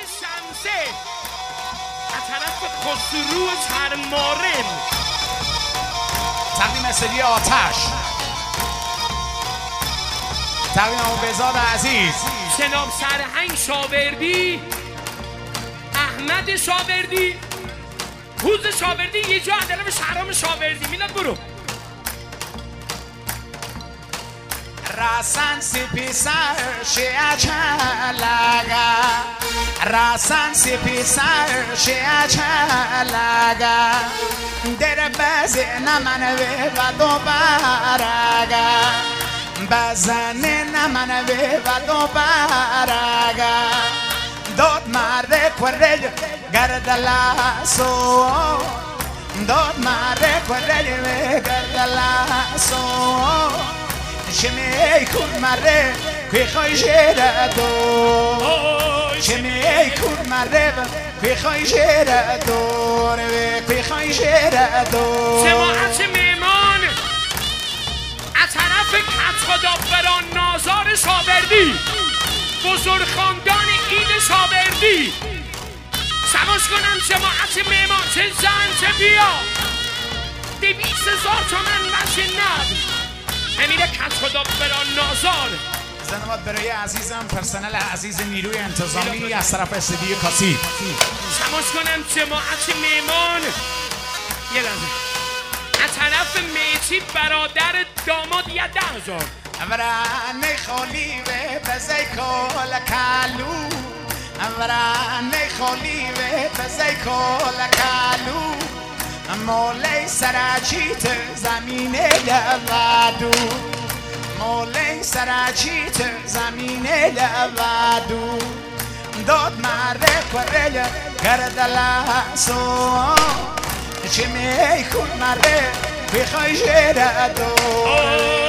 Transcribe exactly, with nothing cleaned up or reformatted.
شمسه از طرف خسرو سرمارم تقدیم استدی آتش تقدیم همون بزاد عزیز جناب سرهنگ شاوردی احمد شاوردی حوز شاوردی یه جا عدلم شهرام شاوردی میلاد برو راسن سپی سر شیعه چلگا راسن سپی سر شیعه چلگا در بزی نمنوی و دوبارگا بزن نمنوی و دوبارگا داد مرد کرد گرد لاسو داد مرد کرد گرد لاسو شمی کن مره کوی خواهی جره دو شمی کن مره کوی خواهی جره دو کوی خواهی جره دو جماعت میمان از طرف کت خداوران نازار شاوردی بزرگ خاندان عید شاوردی سماش کنم جماعت میمان چه زن چه بیا دویست هزار تومن وش ند امیره کت خدا بران نازار زنوات برای عزیزم پرسنل عزیز نیروی انتظامی از طرف استدیو کاسی سماش کنم جماعت میمان یه لحظه از طرف میچی برادر داماد یه ده هزار ورانه خالی و بزی کل کالو ورانه خالی و بزی کل کالو مولی سراچیت زمینه لودو مولی سراچیت زمینه لودو داد مره کرل گرد لاسو چه میکن مره بخوای جردو